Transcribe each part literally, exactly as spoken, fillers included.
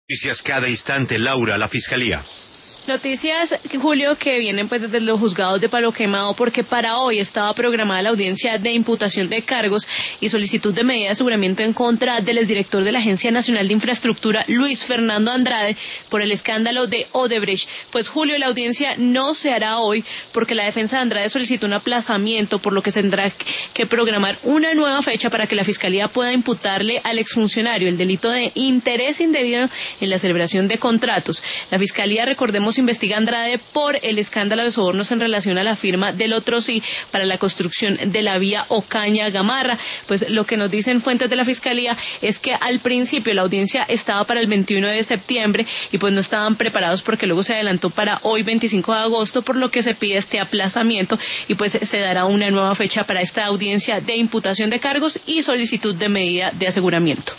Noticias cada instante, Laura, la Fiscalía. Noticias, Julio, que vienen pues desde los juzgados de Palo Quemado, porque para hoy estaba programada la audiencia de imputación de cargos y solicitud de medida de aseguramiento en contra del exdirector de la Agencia Nacional de Infraestructura, Luis Fernando Andrade, por el escándalo de Odebrecht. Pues, Julio, la audiencia no se hará hoy porque la defensa de Andrade solicitó un aplazamiento, por lo que se tendrá que programar una nueva fecha para que la Fiscalía pueda imputarle al exfuncionario el delito de interés indebido en la celebración de contratos. La Fiscalía, recordemos, investiga a Andrade por el escándalo de sobornos en relación a la firma del Otro Sí para la construcción de la vía Ocaña-Gamarra. Pues lo que nos dicen fuentes de la Fiscalía es que al principio la audiencia estaba para el veintiuno de septiembre y pues no estaban preparados porque luego se adelantó para hoy veinticinco de agosto, por lo que se pide este aplazamiento y pues se dará una nueva fecha para esta audiencia de imputación de cargos y solicitud de medida de aseguramiento.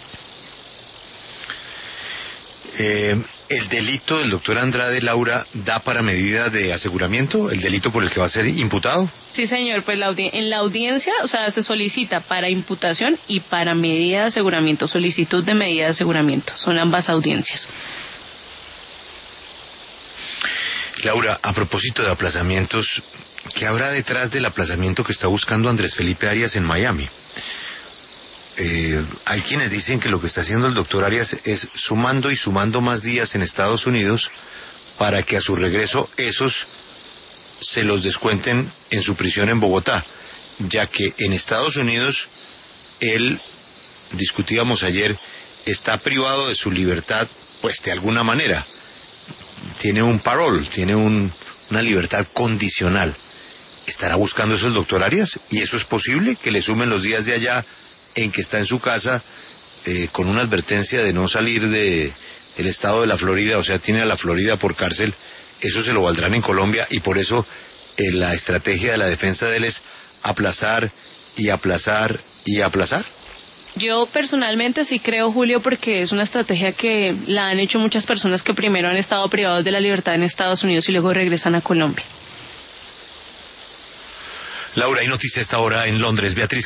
Eh, ¿El delito del doctor Andrade, Laura, da para medida de aseguramiento? ¿El delito por el que va a ser imputado? Sí, señor, pues la en la audiencia, o sea, se solicita para imputación y para medida de aseguramiento, solicitud de medida de aseguramiento, son ambas audiencias. Laura, a propósito de aplazamientos, ¿qué habrá detrás del aplazamiento que está buscando Andrés Felipe Arias en Miami? Eh, hay quienes dicen que lo que está haciendo el doctor Arias es sumando y sumando más días en Estados Unidos para que a su regreso esos se los descuenten en su prisión en Bogotá, ya que en Estados Unidos él, discutíamos ayer, está privado de su libertad, pues de alguna manera. Tiene un parol, tiene un, una libertad condicional. ¿Estará buscando eso el doctor Arias? ¿Y eso es posible? ¿Que le sumen los días de allá en que está en su casa eh, con una advertencia de no salir de el estado de la Florida, o sea, tiene a la Florida por cárcel? Eso se lo valdrán en Colombia y por eso eh, la estrategia de la defensa de él es aplazar y aplazar y aplazar. Yo personalmente sí creo, Julio, porque es una estrategia que la han hecho muchas personas que primero han estado privados de la libertad en Estados Unidos y luego regresan a Colombia. Laura, hay noticia a esta hora en Londres. Beatriz.